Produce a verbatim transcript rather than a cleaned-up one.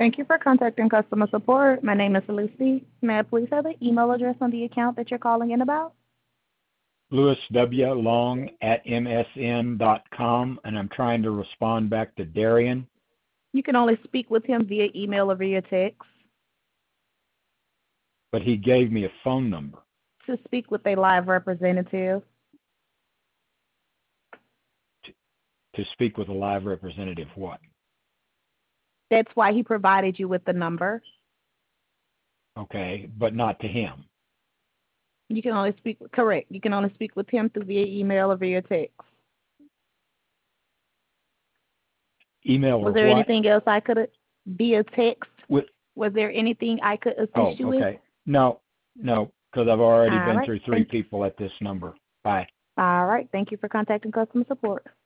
Thank you for contacting customer support. My name is Lucy. May I please have the email address on the account that you're calling in about? Louis W. Long at M S N dot com, and I'm trying to respond back to Darian. You can only speak with him via email or via text. But he gave me a phone number. To speak with a live representative. To, to speak with a live representative, what? That's why he provided you with the number. Okay, but not to him. You can only speak, correct. You can only speak with him through via email or via text. Email or Was there what? anything else I could, via text? With, Was there anything I could assist oh, you with? okay. No, no, because I've already All been right. through three Thank, people at this number. Bye. all right. Thank you for contacting customer support.